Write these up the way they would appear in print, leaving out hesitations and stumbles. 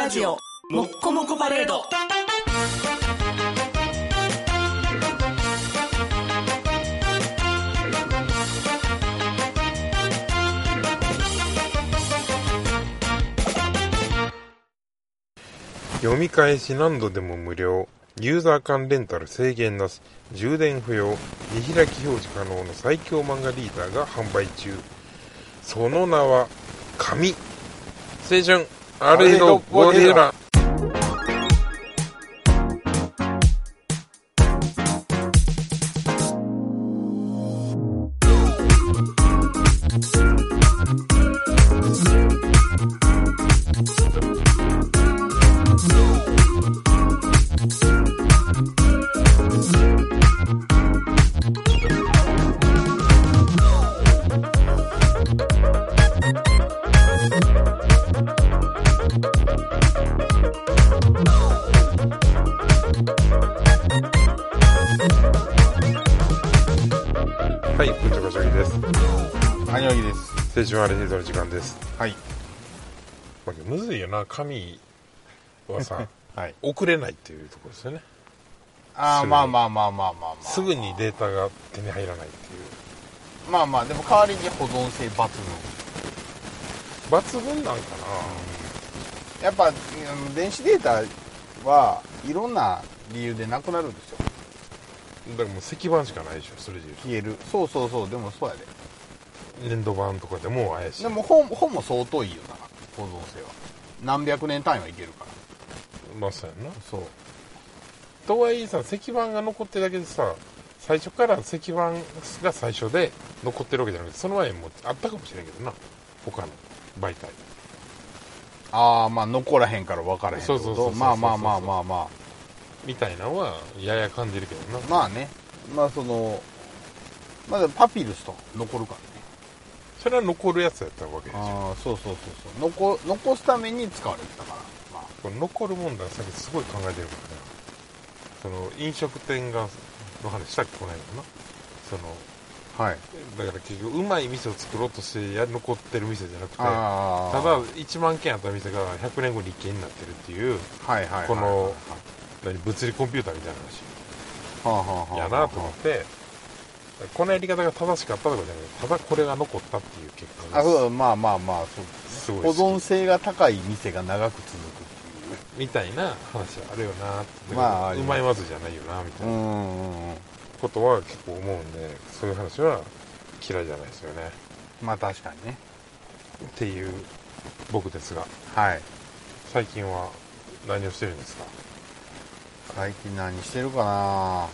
ラジオもっこもこパレード。 読み返し何度でも無料、ユーザー間レンタル制限なし、充電不要、見開き表示可能の最強漫画リーダーが販売中。その名は紙青春アルエドゴリラ。はい、部長がしょぎです。 はにょぎです。 青春アルエドの時間です。 はい。 まあ、むずいよな、紙はさ、 はい、 送れないっていうところですよね。 ああ、まあ。 すぐにデータが手に入らないっていう。 まあまあ、でも代わりに保存性抜群。 抜群なんかな、 やっぱ、電子データはいろんな理由でなくなるんですよ。 だからもう石板しかないでしょ、それで言うと。 消える。そう、でもそうやで。 粘土板とかでも怪しい。 でも本も相当いいよな、保存性は。何百年単位はいけるから。 まあそうやな。 そう。 とはいえさ、石板が残ってるだけでさ、最初から石板が最初で残ってるわけじゃなくて、その前もあったかもしれんけどな、他の媒体。 ああ、まあ残らへんから分からへんってこと。 そうまあ。 みたいなのはやや感じるけどな。 まあね。まあその、まだパピルスとか残るからね。 それは残るやつやったわけでしょ。 ああ、そう。残すために使われてたから。まあ、 これ残る問題はさっきすごい考えてるからね。その飲食店がの話したっけこないのな。その、 はい。 だから結局うまい店を作ろうとして残ってる店じゃなくて、ただ1万件あった店が100年後に1件になってるっていう、この物理コンピューターみたいな話やなと思って、このやり方が正しかったとかじゃなくて、ただこれが残ったっていう結果です。 まあそうですね。保存性が高い店が長く続くっていうみたいな話はあるよなって、 まあ、 うまいまずじゃないよなみたいなことは結構思うんで、そういう話は嫌いじゃないですよね。 まあ確かにねっていう僕ですが、 はい。 最近は何をしてるんですか？ 最近何してるかな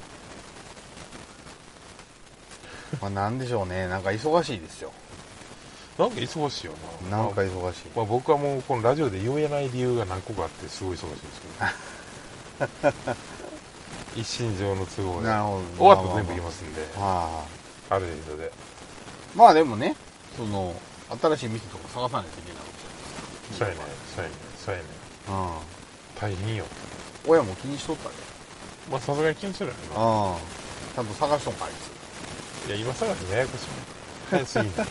まあなんでしょうね。なんか忙しいですよ。 なんか忙しいよな。 なんか忙しい。 まあ、僕はもうこのラジオで言えない理由が何個かあってすごい忙しいですけど一身上の都合で終わったら全部言いますんで、ある程度で。 まあでもね、その新しい店とか探さないといけないわけじゃないですか。 そうやね大変よ。 親も気にしとったで。 まあさすがに気にするよな。 ちゃんと探しとんかあいつ。 いや今探しややこしいね。早すぎんね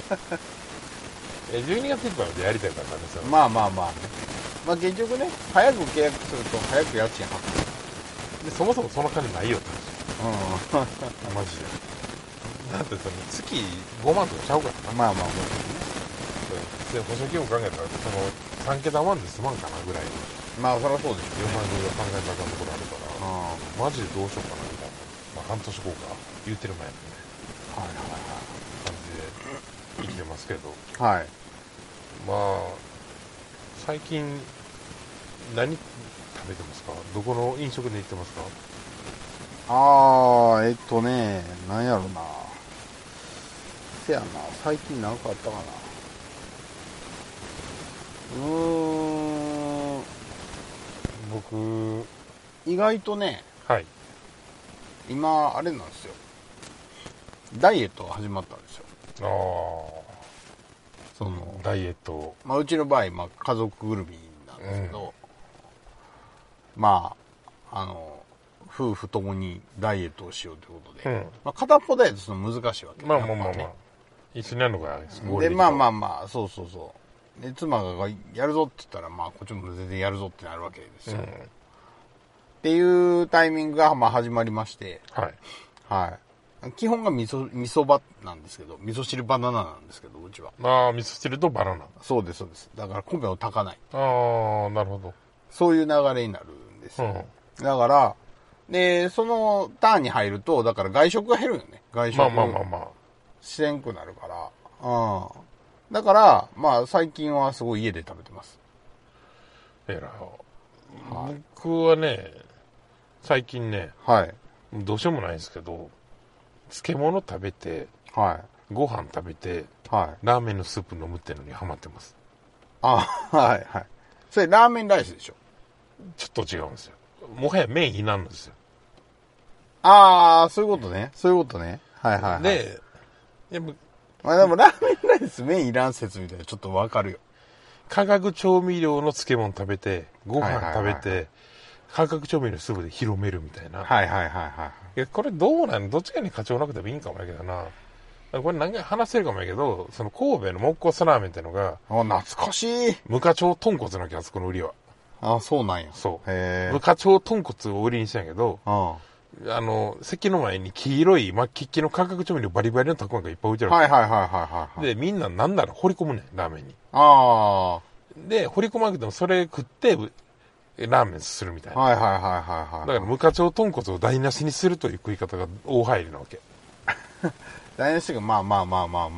12月いっぱいまでやりたいからね。 まあね。まあ結局ね、早く契約すると早く家賃発生で、そもそもその金ないよって話。 マジで。だってその月5万とかちゃうからな。 まあで保証金も考えたらその3桁万で済まんかなぐらい。 まあそりゃそうですよ、 4万円が考えたかんところあるからマジでどうしようかなみたいな。まあ半年後か言ってる前にね、感じで生きてますけど、 はい。 まあ最近何食べてますか？どこの飲食で行ってますか？ なんやろな。せやな、最近なんかあったかな。 僕意外とね、 はい、 今あれなんですよ。ダイエットが始まったんですよ。そのダイエット、 まあうちの場合、まあ家族ぐるみなんですけど、まあ夫婦ともにダイエットをしようということで、まあ片っぽダイエットするの難しいわけ。 まあ一緒にやるのがすごい。 でまあそうで、妻がやるぞって言ったら、まあ、こっちも全然やるぞってなるわけですよ。っていうタイミングが、まあ、始まりまして。 はい。 はい。基本が味噌バなんですけど、味噌汁バナナなんですけど、うちは。 ああ、味噌汁とバナナ。 そうです、そうです。だから米を炊かない。 ああ、なるほど。 そういう流れになるんですよ。だから、で、そのターンに入ると、だから外食が減るよね。外食。 まあ。 しれんくなるから。だから、まあ、最近はすごい家で食べてます。 僕はね、最近ね、 はい。 どうしようもないんですけど、漬物食べて、 はい。 ご飯食べて、 はい。 ラーメンのスープ飲むっていうのにハマってます。 はいはい。それラーメンライスでしょ？ ちょっと違うんですよ。もはや麺いらんのですよ。 そういうことね。そういうことね。はいはい、はい。 で、 まあでもラーメンライス麺いらん説みたいなちょっとわかるよ。 化学調味料の漬物食べて、ご飯食べて、化学調味料スープで広めるみたいな。 はいはいはいはい。 いや、これどうなの？どっちかに課長なくてもいいんかもやけどな。これ何回話せるかもやけど、その神戸の木工スラーメンってのが、 懐かしい。 無課長豚骨なきゃ、あそこの売りは。 そうなんや。 そう。 へ無課長豚骨を売りにしたんやけど、席の前に黄色い末期の化学調味料バリバリのたくあんがいっぱい置いてある。 はいはいはいはい。 で、みんななんなら掘り込むねん、ラーメンに。で、掘り込まなくてもそれ食って、ラーメンするみたいな。 はいはいはいはい。 だから無課長豚骨を台無しにするという食い方が大入りなわけ。 台無しがまあ。 後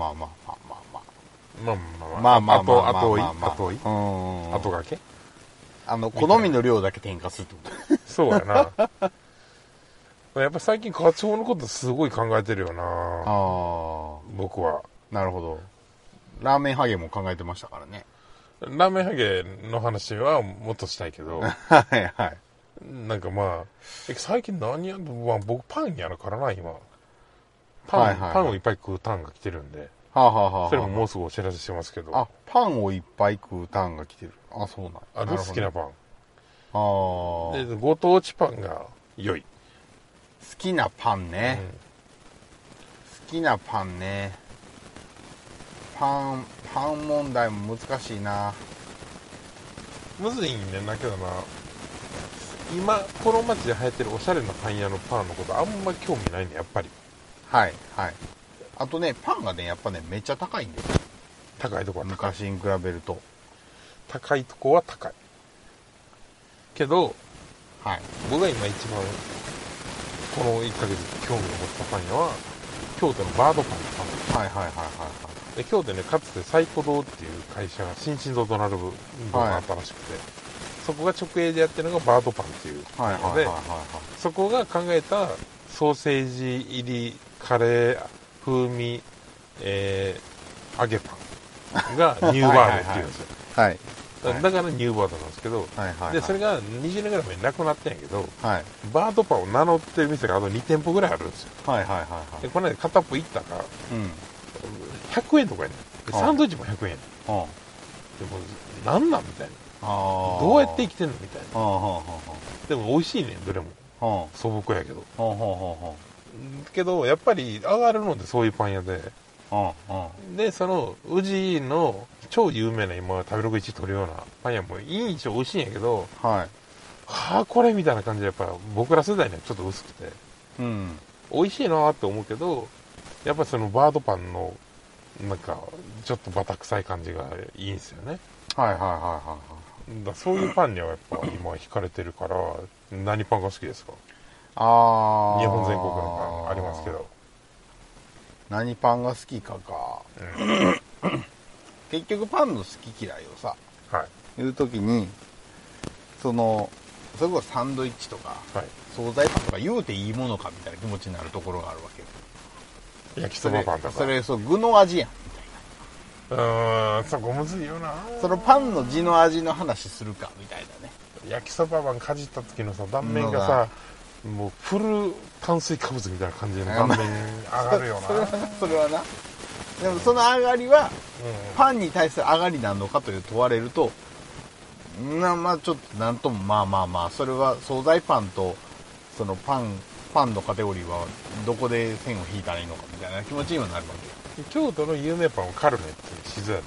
がけ好みの量だけ添加するってこと。 そうやな。やっぱ最近課長のことすごい考えてるよな。僕は。 なるほど。ラーメンハゲも考えてましたからね。 ラーメンハゲの話はもっとしたいけど。 はいはい。 なんかまあ、最近何やるの？僕パンやるからな、今。パンをいっぱい食うターンが来てるんで。それももうすぐお知らせしてますけど。 パンをいっぱい食うターンが来てる。そうなんだ。好きなパン。で、ご当地パンが良い。 好きなパンね。好きなパンね。パン問題も難しいな。 むずいんねんだけどな。今、この街で流行ってるおしゃれなパン屋のパンのことあんま興味ないね、やっぱり。 はいはい。あとね、パンがね、やっぱね、めっちゃ高いんですよ。 高いとこは高い。 昔に比べると。 高いとこは高い。けど、 はい。 僕が今一番、この1ヶ月興味を持ったパン屋は、京都のバードパンのパン。 はい。 で、京都ね、かつてサイコ堂っていう会社が、新進堂ドナルドがあったらしくて、そこが直営でやってるのがバードパンっていうので、そこが考えたソーセージ入りカレー風味、揚げパンがニューバードっていうんですよ。 はい。 だからニューバードなんですけど、で、それが20年ぐらい前になくなってんやけど、バードパンを名乗ってる店があと2店舗ぐらいあるんですよ。で、この間片っぽ行ったら、100円とかやねん。サンドイッチも100円やねん。でも、なんなんみたいな。どうやって生きてんのみたいな。でも美味しいねん、どれも。素朴やけど。けど、やっぱり上がるのでそういうパン屋で。で、その、宇治の超有名な今、食べログ1位取るようなパン屋もいいんし美味しいんやけど、これみたいな感じでやっぱ僕ら世代にはちょっと薄くて、美味しいなって思うけど、やっぱりそのバードパンの、なんか、ちょっとバタ臭い感じがいいんですよね。だそういうパンにはやっぱ今惹かれてるから、何パンが好きですか？日本全国のパンありますけど。 何パンが好きかか。結局パンの好き嫌いをさ、言うときに、それこそサンドイッチとか、惣菜パンとか言うていいものかみたいな気持ちになるところがあるわけよ。 焼きそばパンとか。 それ、具の味やん。 そこむずいよな。 そのパンの地の味の話するかみたいなね。 焼きそばパンかじった時のさ、断面がさ、もうフル炭水化物みたいな感じの断面上がるよな。 それはな。でもその上がりは、パンに対する上がりなのかという問われると、まあちょっとなんともまあ、それは惣菜パンと、そのパンのカテゴリーはどこで線を引いたらいいのかみたいな気持ちにはなるわけよ。 京都の有名パンはカルネっていう静屋の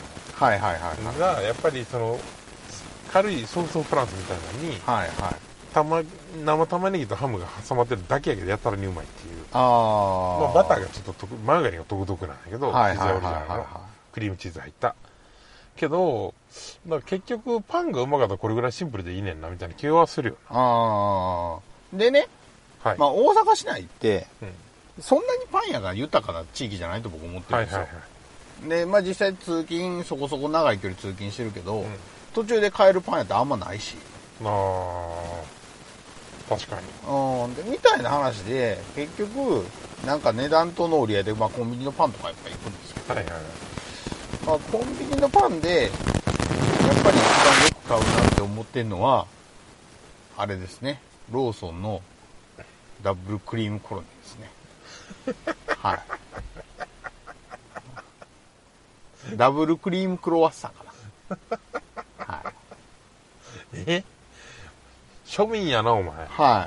はいはいはいはい。 が、やっぱりその、軽いソースフランスみたいなのに、 はいはい。 生玉ねぎとハムが挟まってるだけやけどやったらにうまいっていう。 ああ。 まあバターがちょっとマーガリンが独特なんだけど、 はいはいはいピザオリジナルのクリームチーズ入った。けど、まあ、結局パンがうまかったらこれぐらいシンプルでいいねんなみたいな気はするよな。 ああ。でね、はい、まあ大阪市内って、そんなにパン屋が豊かな地域じゃないと僕思ってるんですよ。はいはいはい、で、まあ実際通勤、そこそこ長い距離通勤してるけど、途中で買えるパン屋ってあんまないし。 ああ。確かに。 でみたいな話で、結局、なんか値段との折り合いで、まあコンビニのパンとかやっぱ行くんですけど、はいはいはい、まあコンビニのパンで、やっぱり一番よく買うなって思ってるのは、あれですね、ローソンのダブルクリームコロネですね。はい。ダブルクリームクロワッサンかな。はい。 庶民やな、お前。 はい。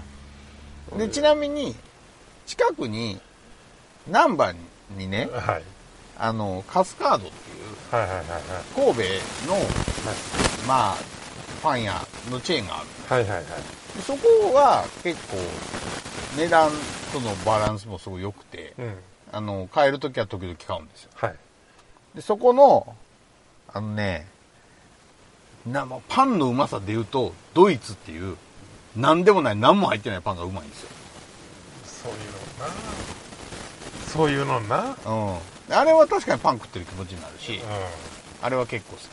で、ちなみに、近くに、難波にね、はい、カスカードっていう、はいはいはいはい、神戸の、はい、まあ、パン屋のチェーンがある。はいはいはい。そこは結構、値段とのバランスもすごい良くて、買えるときは時々買うんですよ。はい。で、そこの、パンのうまさで言うと、ドイツっていう、なんでもない、何も入ってないパンがうまいんですよ。 そういうのな。 うん。あれは確かにパン食ってる気持ちになるし、あれは結構好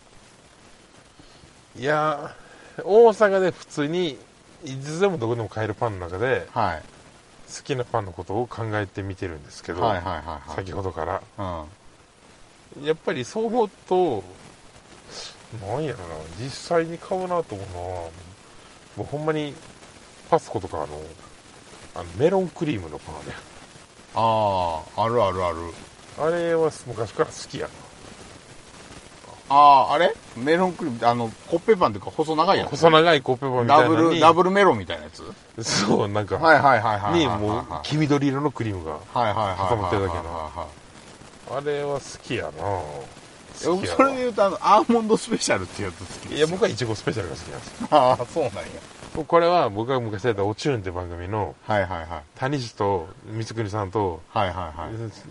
き。いやー、大阪で普通に、いつでもどこでも買えるパンの中で、はい、好きなパンのことを考えてみてるんですけど、はいはいはいはい、先ほどから、やっぱりそう思うと、なんやろな、実際に買うなと思うのは、もうほんまにパスコとかメロンクリームのパンね。 ああ、あるあるある。 あれは昔から好きやな。 あれメロンクリーム、コッペパンというか細長いやつ。 細長いコッペパンみたいなにダブルメロンみたいなやつ。 そう、なんか。 はいはいはいはい。 に、もう、黄緑色のクリームが挟まってるだけの。あれは好きやな。 それで言うと、アーモンドスペシャルっていうやつ好きです。 いや、僕はイチゴスペシャルが好きなんですよ。 ああ、そうなんや。 これは僕が昔やったおチューンって番組の、 はいはいはい。 谷氏と光國さんと、 はいはいはい。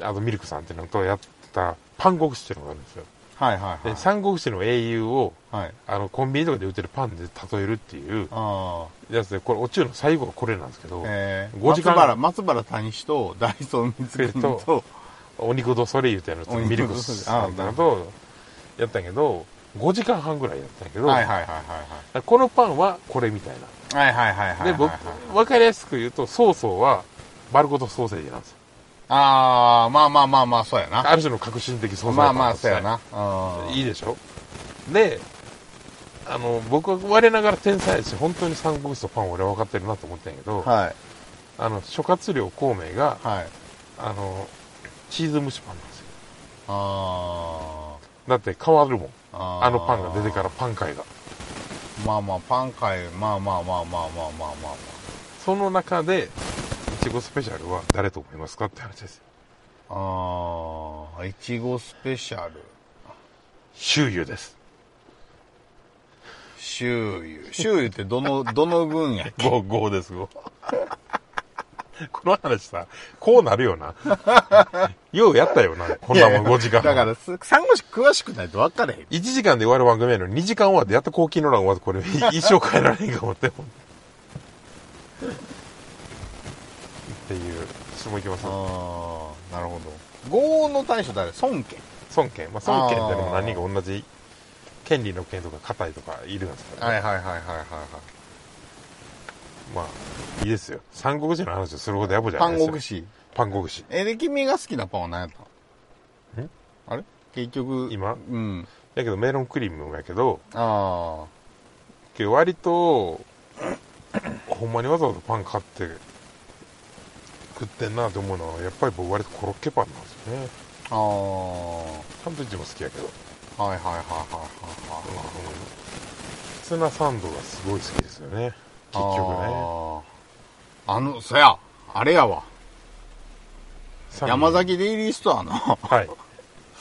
あとミルクさんっていうのとやったパン国士っていうのがあるんですよ。はいはいはい。で、三国志の英雄を、はい、コンビニとかで売ってるパンで例えるっていうやつで、これ、お中の最後はこれなんですけど、5時間。 松原谷氏とダイソー光国と、 お肉とそれ言うてやると、ミルクさんと、やったんやけど、5時間半ぐらいやったんやけど、はいはいはいはい。このパンはこれみたいな。はいはいはいはい。で、僕、わかりやすく言うと、ソースは、バルコトソーセージなんですよ。 ああ、まあまあまあまあ、そうやな。 ある種の革新的存在まあまあ、そうやな。 いいでしょ。で、僕は我ながら天才ですし、本当に三国志とパン俺は分かってるなと思ったんやけど、はい。諸葛亮孔明が、はい。チーズ蒸しパンなんですよ。ああ。だって変わるもん。あのパンが出てからパン界が。 まあまあ、パン界、まあまあまあまあまあまあまあまあ。 その中で、いちごスペシャルは誰と思いますかって話ですよ。 ああ、いちごスペシャル。 周遊です。 周遊ってどの軍やっけ ？5です、5。この話さ、こうなるよな。ようやったよな。こんなもん5時間。 だから、三国志詳しくないと分かれへん。 1時間で終わる番組やのに2時間終わってやっと後期の欄終わってこれ一生変えられへんかもって。っていう質問いきます。 ああ、なるほど。豪王の大将誰？孫権。 孫権。まあ、孫権ってのも何人か同じ権利の権とか硬いとかいるんですからね。はいはいはいはいはいはい。 まあ、いいですよ。三国志の話をするほどやぼじゃないですよ。パン国志。 で、君が好きなパンは何やったの？あれ？結局。 今？うん。だけどメロンクリームやけど、ああ。けど割と、ほんまにわざわざパン買って食ってんなと思うのは、やっぱり僕割とコロッケパンなんですよね。ああ。サンドイッチも好きやけど。はいはいはいはいはい。ツナサンドがすごい好きですよね。結局ね。 そや、あれやわ。山崎デイリーストアのはい。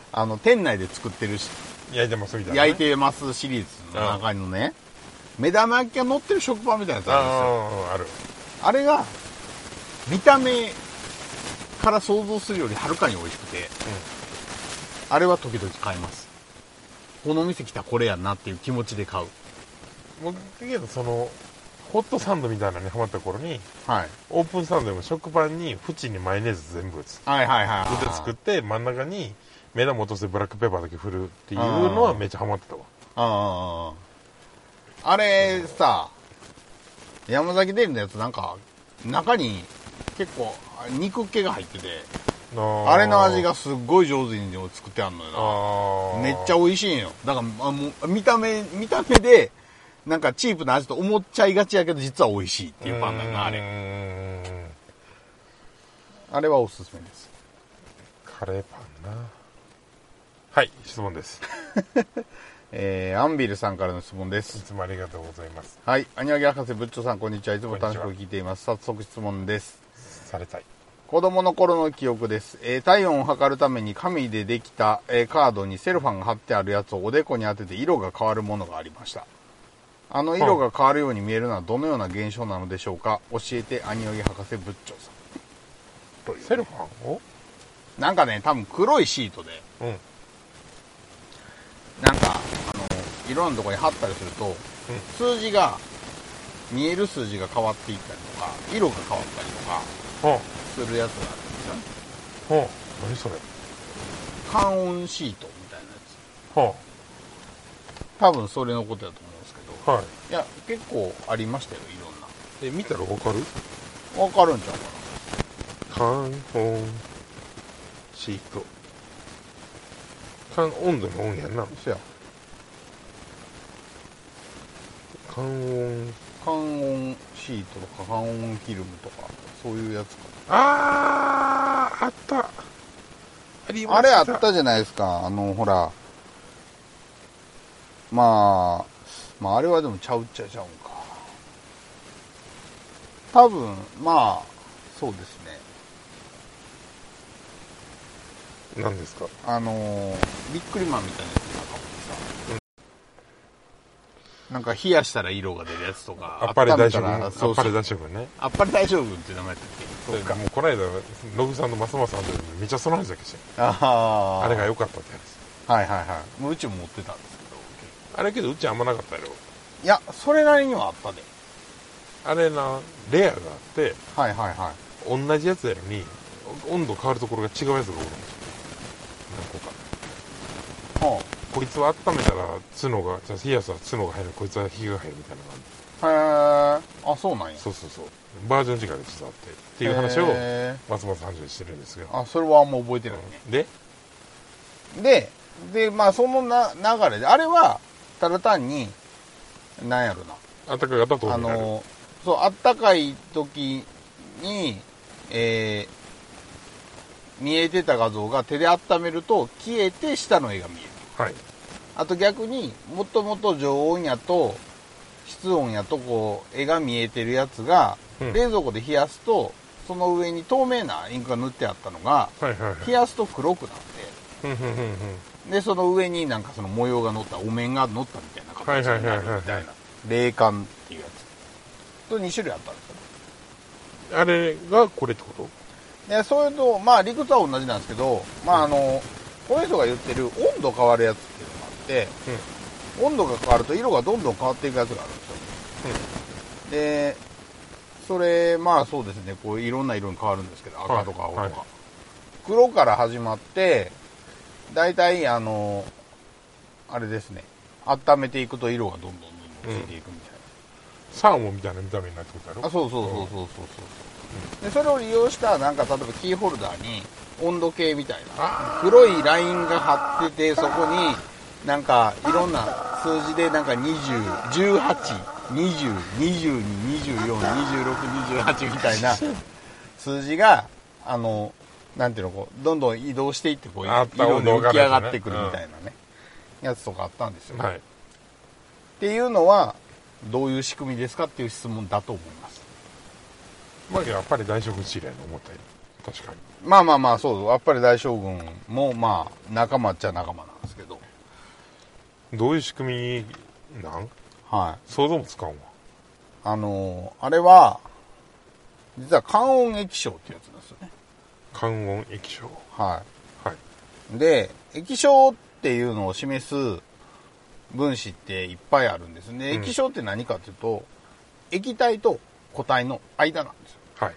店内で作ってるし、 焼いてますみたいな、 ね、焼いてますシリーズの中のね、目玉焼きが乗ってる食パンみたいなやつあるんですよ。 ある。 あれが、見た目から想像するよりはるかに美味しくて、あれは時々買います。この店来たらこれやなっていう気持ちで買う。 もうだけどホットサンドみたいなのにハマった頃に、 はい、 オープンサンドでも食パンに縁にマヨネーズ全部打つ。 はいはいはい、はい。 で作って真ん中に目玉落としてブラックペーパーだけ振るっていうのはめっちゃハマってたわ。 あれさ、山崎デリのやつなんか中に結構肉気が入ってて、あれの味がすっごい上手に作ってあんのよな。めっちゃ美味しいんよ。だからもう見た目でなんかチープな味と思っちゃいがちやけど実は美味しいっていうパンだよな、あれ。あれはおすすめです。 カレーパンな。はい、質問です。 アンビルさんからの質問です。 いつもありがとうございます。 はい、アニワギ博士、ブッチョさん、こんにちは。いつも楽しく聞いています。早速質問です。 されたい。 子供の頃の記憶です。体温を測るために紙でできた、カードにセロファンが貼ってあるやつをおでこに当てて色が変わるものがありました。色が変わるように見えるのはどのような現象なのでしょうか。教えて、アニワギ博士、ブッチョさん。 セロファンをなんかね、多分黒いシートで、なんか、いろんなところに貼ったりすると、数字が、見える数字が変わっていったりとか、色が変わったりとか、するやつがあるんですよね。 何それ？ 感温シートみたいなやつ。多分それのことだと思うんですけど、はい。いや、結構ありましたよ、いろんな。 見たらわかる？ わかるんちゃうかな。感温シート。温度の温やんな。 そうや。感温シートとか感温フィルムとかそういうやつかな。 あった。ありました。 あれあったじゃないですか。ほら、まああれはでもちゃうっちゃちゃうんか。多分まあそうですね。 何ですか？ ビックリマンみたいなやつなんかもさ、なんか冷やしたら色が出るやつとか、 あっぱれ大将軍。あっぱれ大将軍ね。 あっぱれ大将軍って名前だったっけ？ そうか。もうこの間ノブさんのマスマさんでめっちゃその話だけして。 あれが良かったって話。はいはいはい。もううちも持ってたんですけど。あれけどうちあんまなかったやろ。 いや、それなりにはあったで。 あれな、レアがあって、 はいはいはい。 同じやつやのに温度変わるところが違うやつがおるんですよ。何個か。こいつは温めたら角が、冷やしたら角が入る、こいつは火が入るみたいな感じ。へー。あ、そうなんや。 そう。バージョン違いが実はあって。っていう話を松本さんにしてるんですけど。 それはあんま覚えてないね。で、まあその流れで、あれは、ただ単に、なんやろな。 あったかい方とそう、あったかい時に、見えてた画像が手で温めると消えて下の絵が見える。 はい。 あと逆にもともと常温やと室温やとこう絵が見えてるやつが、冷蔵庫で冷やすとその上に透明なインクが塗ってあったのが、冷やすと黒くなって、でその上になんかその模様が乗ったお面が乗ったみたいな形になるみたいな冷感っていうやつと2種類あったんですよね。 あれがこれってこと？ いや、そういうとまあ理屈は同じなんですけど、まあこの人が言ってる温度変わるやつっていうのがあって、温度が変わると色がどんどん変わっていくやつがあるんですよ。で、それ、まあそうですね、こういろんな色に変わるんですけど、赤とか青とか。黒から始まって、だいたいあれですね、温めていくと色がどんどんついていくみたいな。 サーモンみたいな見た目になってことだろ？ そう。で、それを利用した、なんか例えばキーホルダーに、温度計みたいな黒いラインが貼ってて、そこになんかいろんな数字でなんか20、18、20、22、24、26、28みたいな数字がなんていうのこうどんどん移動していってこう色で浮き上がってくるみたいなね、やつとかあったんですよ、 はい。 っていうのはどういう仕組みですかっていう質問だと思います。 まあやっぱり大食事例の思ったより確かに。 まあまあまあ、そう、やっぱり大将軍も、まあ、仲間っちゃ仲間なんですけど。 どういう仕組みなん？ はい。 想像もつかんわ。 あれは、実は関温液晶ってやつなんですよね。 関温液晶。 はい。はい。 で、液晶っていうのを示す分子っていっぱいあるんですね。液晶って何かっていうと、液体と固体の間なんですよ。 はい。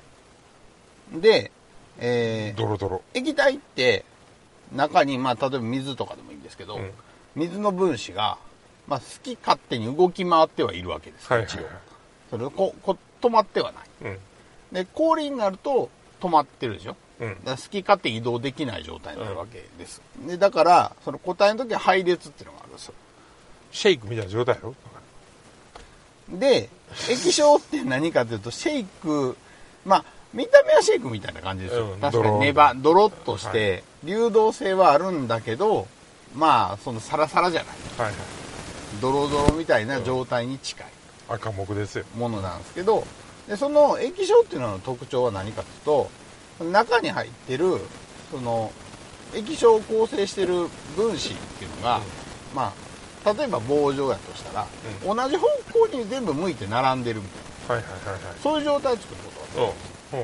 で、 ドロドロ。 液体って中に、まあ、例えば水とかでもいいんですけど、水の分子が、まあ、好き勝手に動き回ってはいるわけです。 はいはいはい、 それ止まってはない。で、氷になると止まってるでしょ。だから好き勝手移動できない状態になるわけです。で、だから、その固体の時は配列っていうのがあるんですよ。 シェイクみたいな状態やろ。 で、液晶って何かというと、シェイク、まあ、見た目はシェイクみたいな感じですよ。確かにドロッとして、流動性はあるんだけど、まあ、そのサラサラじゃない。はいはい。ドロドロみたいな状態に近い。 赤木ですよ。 ものなんですけど、で、その液晶っていうのの特徴は何かというと、中に入ってる、その、液晶を構成してる分子っていうのが、まあ、例えば棒状やとしたら、同じ方向に全部向いて並んでるみたいな。はいはいはいはい。そういう状態を作ることが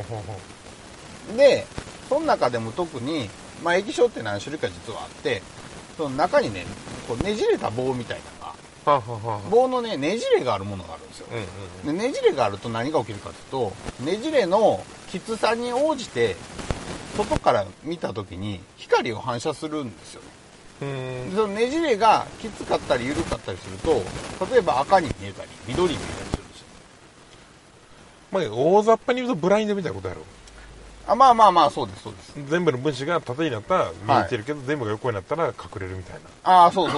で、その中でも特に、まあ、液晶って何種類か実はあって、その中にね、こうねじれた棒みたいなのが、棒のね、ねじれがあるものがあるんですよ。でねじれがあると何が起きるかというと、ねじれのきつさに応じて、外から見た時に光を反射するんですよね。でそのねじれがきつかったり緩かったりすると、例えば赤に見えたり、緑に見えたりするんですよ。 まあ、大雑把に言うとブラインドみたいなことやろ。 まあまあまあ、そうです、そうです。 全部の分子が縦になったら見えてるけど、全部が横になったら隠れるみたいな。 そう。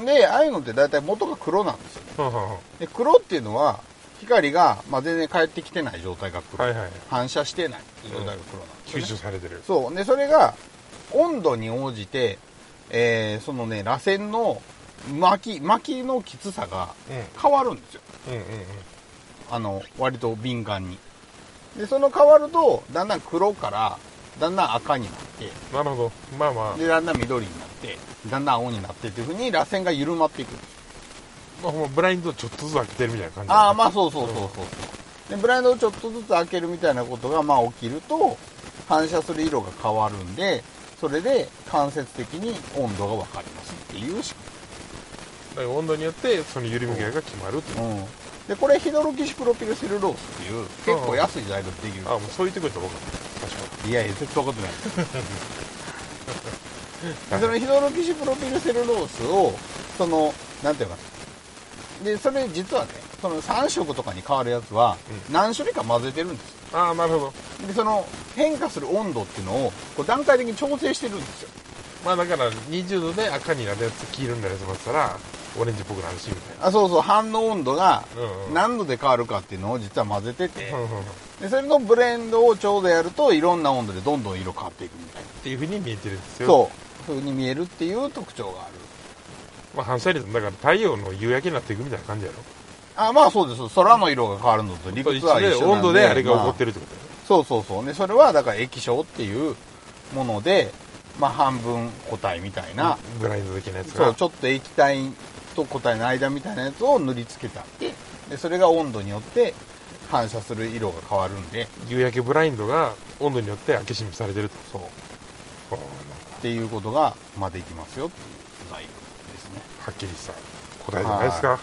で、ああいうのって大体元が黒なんですよね。で、黒っていうのは、光が、まあ、全然返ってきてない状態が黒。反射してない状態が黒なんですよ、 ね。吸収されてる。 そう。で、それが、温度に応じて、そのね、螺旋の巻きのきつさが変わるんですよ。割と敏感に。で、その変わると、だんだん黒から、だんだん赤になって。 なるほど。まあまあ。 で、だんだん緑になって、だんだん青になってっていう風に螺旋が緩まっていくんですよ。 まあ、ブラインドをちょっとずつ開けてるみたいな感じ、 ね。まあそう。で、ブラインドをちょっとずつ開けるみたいなことが、まあ起きると、反射する色が変わるんで、それで間接的に温度が分かりますっていう仕組み。 だから温度によって、その緩み具合が決まるっていう。 で、これヒドロキシプロピルセルロースっていう、結構安い材料でできる。 もうそう言ってくれたら分かった。確かに。 いや、絶対分かってない。そのヒドロキシプロピルセルロースを、その、なんていうか、で、それ実はね、その3色とかに変わるやつは、何種類か混ぜてるんですよ。 なるほど。 で、その、変化する温度っていうのを、こう段階的に調整してるんですよ。 まあだから、20度で赤になるやつ、黄色になるやつもあったら、オレンジっぽくなるしみたいな。 そう、反応温度が何度で変わるかっていうのを実は混ぜてて、でそれのブレンドをちょうどやるといろんな温度でどんどん色変わっていくみたいなっていう風に見えてるんですよ。 そういう風に見えるっていう特徴がある。 まあ反射率だから太陽の夕焼けになっていくみたいな感じやろ。 まあそうです。空の色が変わるのと理屈は一緒なんで、 温度であれが起こってるってことだよね。そうね、それはだから液晶っていうもので、まあ半分固体みたいな、 ブラインド的なやつが、 ちょっと液体と固体の間みたいなやつを塗りつけてあって、でそれが温度によって反射する色が変わるんで、 夕焼けブラインドが温度によって開け閉めされてると。 そうっていうことが、まあ、できますよっていう材料ですね。 はっきりした答えじゃないですか。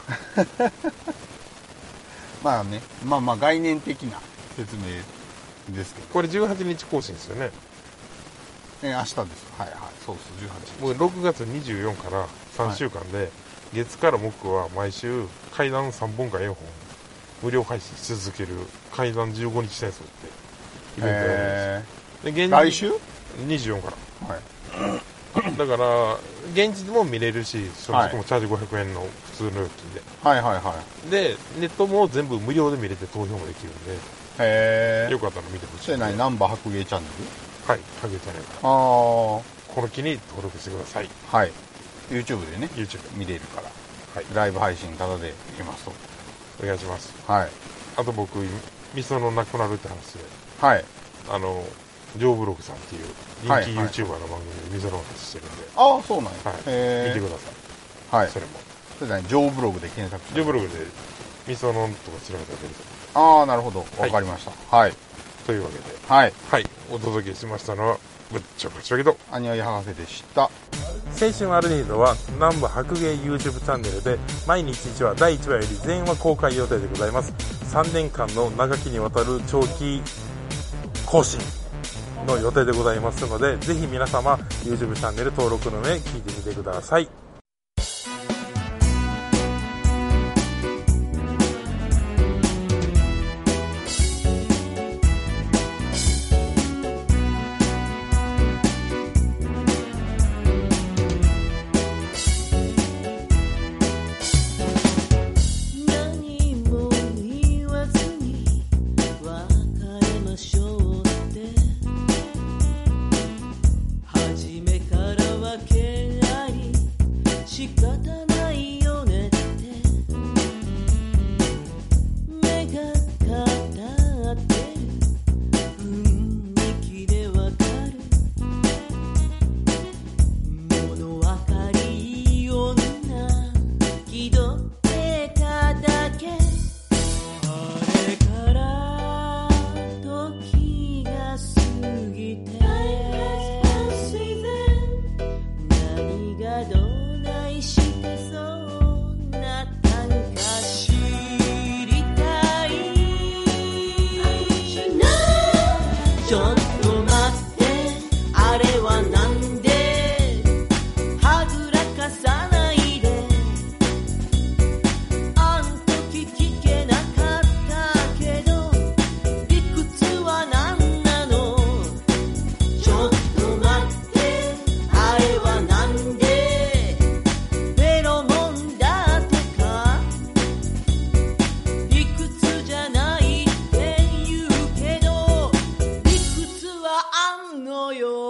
まあね、まあ概念的な説明ですけど、 これ18日更新ですよね。 明日です。はい、そう18日。 もう6月24から3週間で、月から木は毎週怪談3本か4本無料配信し続ける怪談15日戦争ってイベントやるんです。 来週 24から、だから現地でも見れるし、その時もチャージ500円の普通の料金で、でネットも全部無料で見れて投票もできるんで、よかったら見てほしい。 それ何、ナンバー白芸チャンネル？ はい、白芸チャンネルからこの機に登録してください。 はい、YouTube でね、 YouTube 見れるから、ライブ配信タダでいけますと。 お願いします。 はい。 あと僕味噌のなくなるって話で、 ジョーブログさんっていう人気 YouTuber の番組で味噌の話してるんで、 ああ、そうなんや、 見てください。はい、それもそれじゃない、ジョーブログで検索して、 ジョーブログで味噌のんとか調べたら出ると。 ああ、なるほど、わかりました。はい、 というわけで、 はい、 お届けしましたのはぶっちょこちょきとアニワギ博士でした。 青春アルデヒドは南部白芸 YouTube チャンネルで毎日1話第1話より全話公開予定でございます。3年間の長きにわたる長期更新の予定でございますので、ぜひ皆様 YouTube チャンネル登録の上聞いてみてください。 のよ